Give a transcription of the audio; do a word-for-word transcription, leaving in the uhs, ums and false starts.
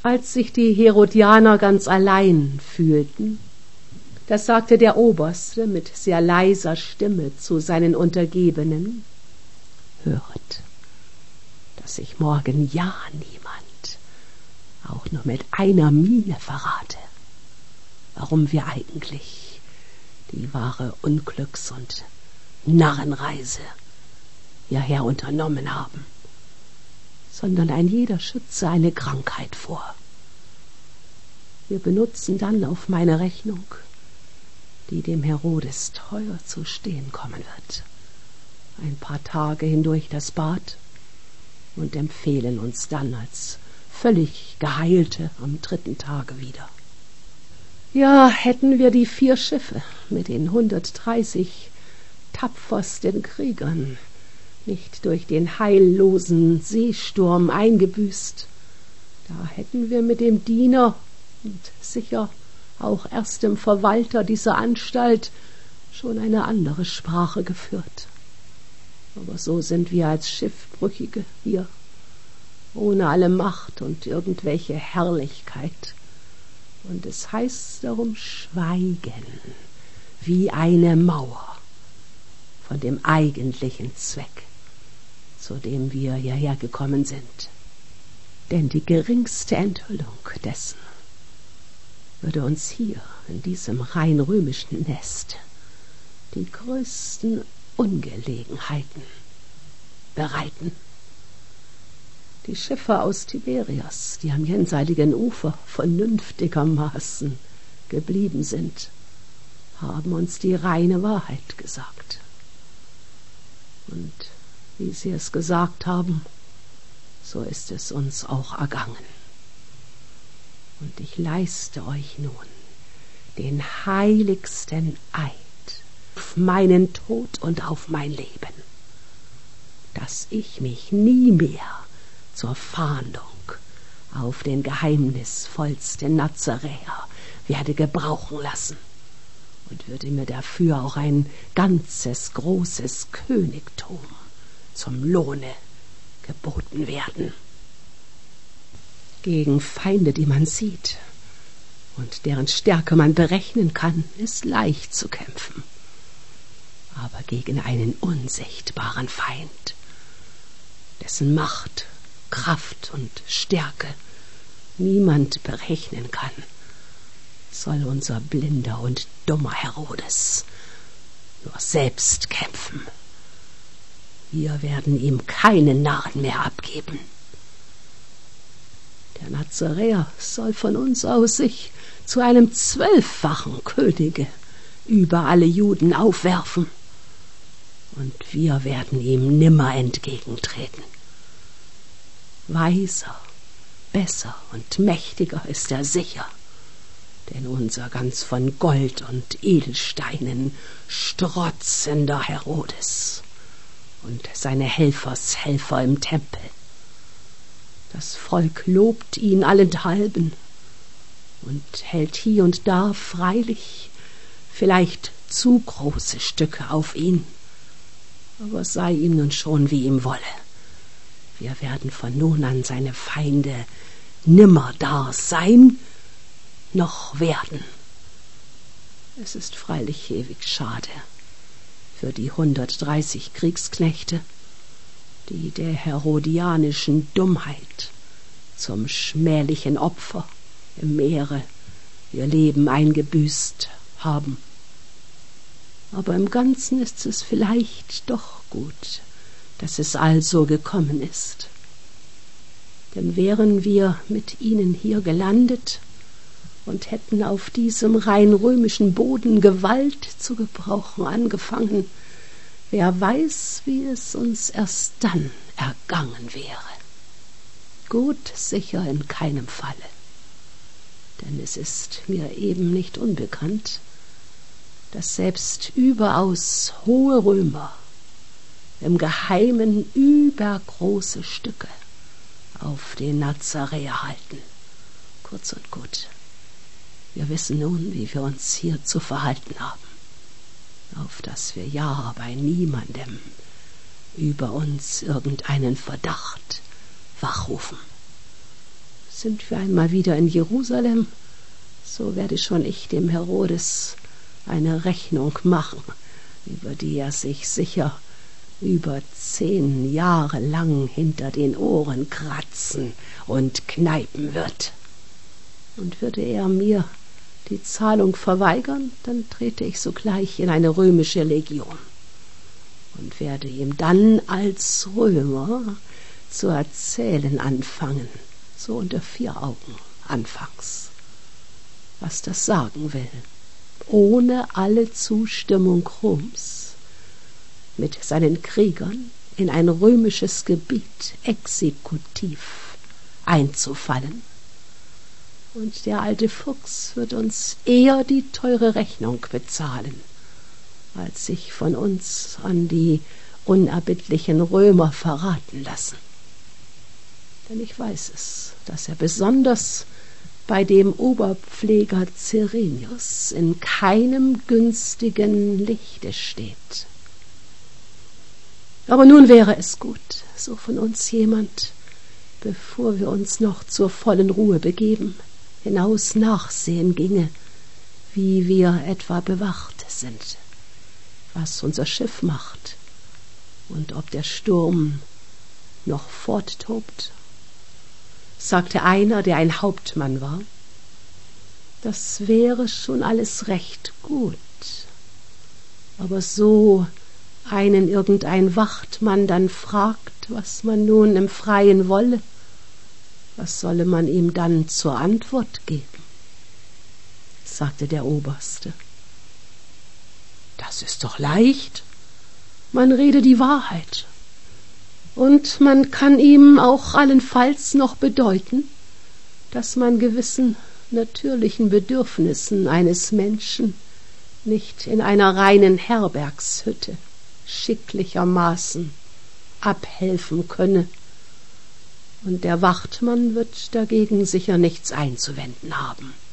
Als sich die Herodianer ganz allein fühlten, da sagte der Oberste mit sehr leiser Stimme zu seinen Untergebenen: Hört, dass ich morgen ja niemand, auch nur mit einer Miene verrate, warum wir eigentlich die wahre Unglücks- und Narrenreise hierher unternommen haben, sondern ein jeder schütze eine Krankheit vor. Wir benutzen dann auf meine Rechnung, die dem Herodes teuer zu stehen kommen wird, ein paar Tage hindurch das Bad und empfehlen uns dann als völlig Geheilte am dritten Tage wieder. Ja, hätten wir die vier Schiffe mit den hundertdreißig tapfersten Kriegern nicht durch den heillosen Seesturm eingebüßt, da hätten wir mit dem Diener und sicher auch erst dem Verwalter dieser Anstalt schon eine andere Sprache geführt. Aber so sind wir als Schiffbrüchige hier, ohne alle Macht und irgendwelche Herrlichkeit. Und es heißt darum schweigen, wie eine Mauer, von dem eigentlichen Zweck, zu dem wir hierher gekommen sind. Denn die geringste Enthüllung dessen würde uns hier in diesem rein römischen Nest die größten Ungelegenheiten bereiten. Die Schiffer aus Tiberias, die am jenseitigen Ufer vernünftigermaßen geblieben sind, haben uns die reine Wahrheit gesagt. Und wie sie es gesagt haben, so ist es uns auch ergangen. Und ich leiste euch nun den heiligsten Eid auf meinen Tod und auf mein Leben, dass ich mich nie mehr zur Fahndung auf den geheimnisvollsten Nazaräer werde gebrauchen lassen und würde mir dafür auch ein ganzes großes Königtum zum Lohne geboten werden. Gegen Feinde, die man sieht und deren Stärke man berechnen kann, ist leicht zu kämpfen. Aber gegen einen unsichtbaren Feind, dessen Macht, Kraft und Stärke niemand berechnen kann, soll unser blinder und dummer Herodes nur selbst kämpfen. Wir werden ihm keinen Narren mehr abgeben. Der Nazaräer soll von uns aus sich zu einem zwölffachen Könige über alle Juden aufwerfen, und wir werden ihm nimmer entgegentreten. Weiser, besser und mächtiger ist er sicher, denn unser ganz von Gold und Edelsteinen strotzender Herodes und seine Helfershelfer im Tempel. Das Volk lobt ihn allenthalben und hält hie und da freilich vielleicht zu große Stücke auf ihn, aber sei ihm nun schon, wie ihm wolle. Wir werden von nun an seine Feinde nimmer da sein, noch werden. Es ist freilich ewig schade für die hundertdreißig Kriegsknechte, die der herodianischen Dummheit zum schmählichen Opfer im Meere ihr Leben eingebüßt haben. Aber im Ganzen ist es vielleicht doch gut, dass es also gekommen ist. Denn wären wir mit ihnen hier gelandet und hätten auf diesem rein römischen Boden Gewalt zu gebrauchen angefangen, wer weiß, wie es uns erst dann ergangen wäre. Gut sicher in keinem Falle, denn es ist mir eben nicht unbekannt, dass selbst überaus hohe Römer im Geheimen übergroße Stücke auf den Nazaräer halten. Kurz und gut, wir wissen nun, wie wir uns hier zu verhalten haben, auf dass wir ja bei niemandem über uns irgendeinen Verdacht wachrufen. Sind wir einmal wieder in Jerusalem, so werde schon ich dem Herodes eine Rechnung machen, über die er sich sicher über zehn Jahre lang hinter den Ohren kratzen und kneipen wird. Und würde er mir die Zahlung verweigern, dann trete ich sogleich in eine römische Legion und werde ihm dann als Römer zu erzählen anfangen, so unter vier Augen anfangs, was das sagen will, ohne alle Zustimmung Roms, mit seinen Kriegern in ein römisches Gebiet exekutiv einzufallen. Und der alte Fuchs wird uns eher die teure Rechnung bezahlen, als sich von uns an die unerbittlichen Römer verraten lassen. Denn ich weiß es, dass er besonders bei dem Oberpfleger Cyrenius in keinem günstigen Lichte steht. Aber nun wäre es gut, so von uns jemand, bevor wir uns noch zur vollen Ruhe begeben, hinaus nachsehen ginge, wie wir etwa bewacht sind, was unser Schiff macht und ob der Sturm noch forttobt. Sagte einer, der ein Hauptmann war, das wäre schon alles recht gut, aber so einen irgendein Wachtmann dann fragt, was man nun im Freien wolle, was solle man ihm dann zur Antwort geben? Sagte der Oberste. Das ist doch leicht, man rede die Wahrheit, und man kann ihm auch allenfalls noch bedeuten, dass man gewissen natürlichen Bedürfnissen eines Menschen nicht in einer reinen Herbergshütte schicklichermaßen abhelfen könne, und der Wachtmann wird dagegen sicher nichts einzuwenden haben.